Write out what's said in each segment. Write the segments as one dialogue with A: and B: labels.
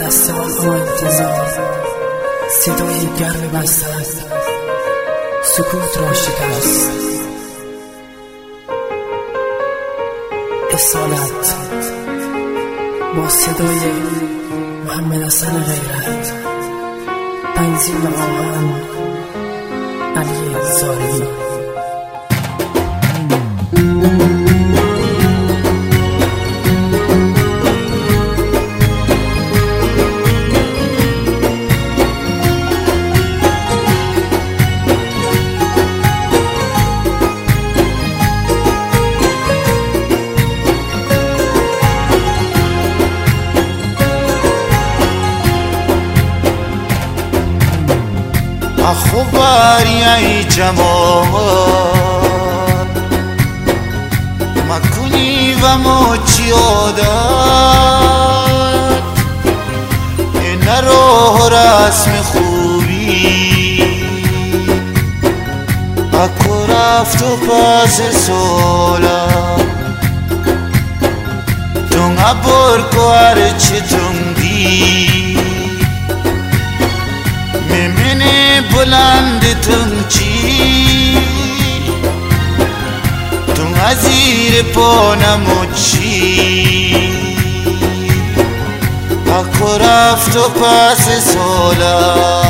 A: از سالها انتظار صدای گرم بستر سکوت را شکست. اصالت با صدای محمد حسن غیرت، تنظیم آهنگ علی زارعی.
B: خبری ای جمال مکنی و موچی عادت این راه رسم خوبی اکو رفت و پس سولا تون عبر کو هرچی تون دی بلند تون چی تون ازیر پا نموچی اکو رفت و پس سولا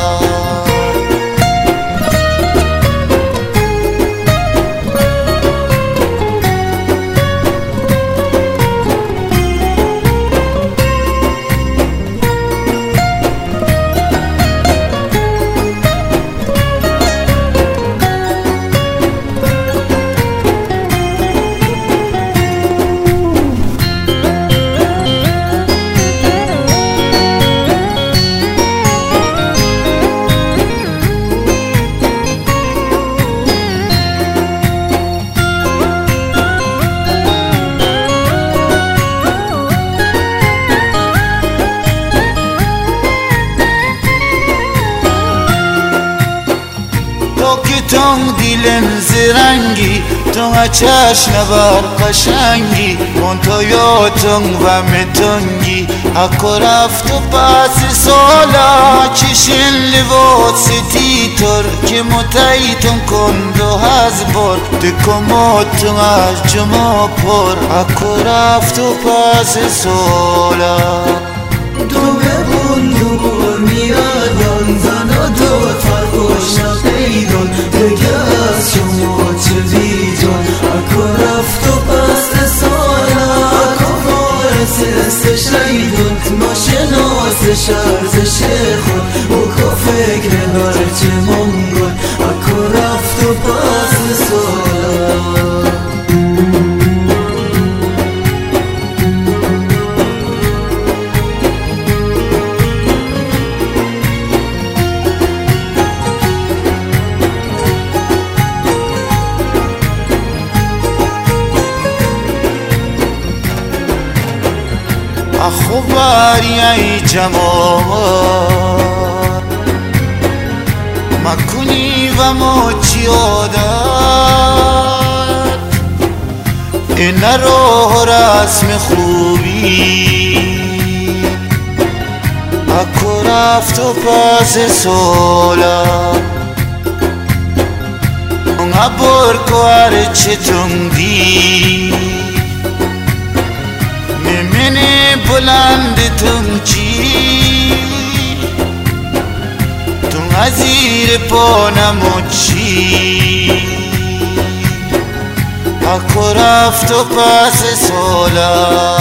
B: تون دیلن زرنگی تون چشم بر قشنگی اون تو یا تون و متونگی اکو رفت و پس سالا چشن لباس تی تر که متایتون کند و هزبار دکماتون از جمع پر اکو رفت و پس سالا
C: دو ببون دو میادان زن و دو فرقوش نقیدان دیگه از شما چه دیدان اکو رفت و پس سالا اکو وارس شیدان ناشناس شرز شیخون اکو فکر هرچه منگان اکو رفت و پس سالا
B: خبری ای جمال مکنی و موچی عادت این راه رسم خوبی اکو رفت و پس سولا اون عبر کو هرچی تون دی بلند تون چی تون ازیر پا نموچی اکو رفت و پس سولا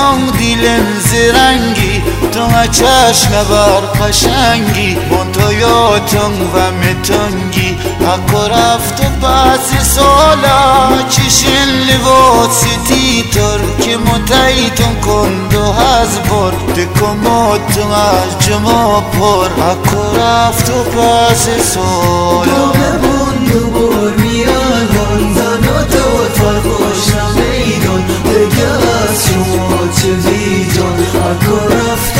B: تون دیلن زرنگی تو چشم بر قشنگی من تو یادم و متنگی اکو رفت و بعضی سالا چشن لباسیتی تر که متایتون کند و از بر دکماتون از جمع پر اکو رفت و بعضی سالا
C: دوممون دوبار میادن زن و تو فرخوش نمیدن دیگه از شما چه ویدان اکو رفت